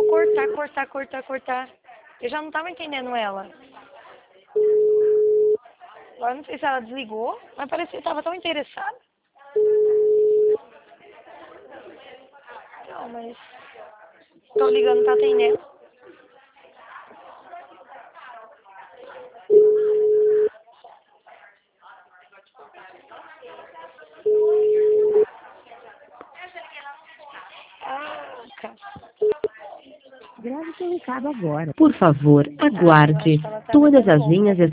cortar. Eu já não tava entendendo ela. Agora não sei se ela desligou, mas parecia que tava tão interessada. Não, mas... Tô ligando, tá atendendo. Ah, cara. Grave seu recado agora. Por favor, aguarde. Acho que ela tá Todas metendo as louca. linhas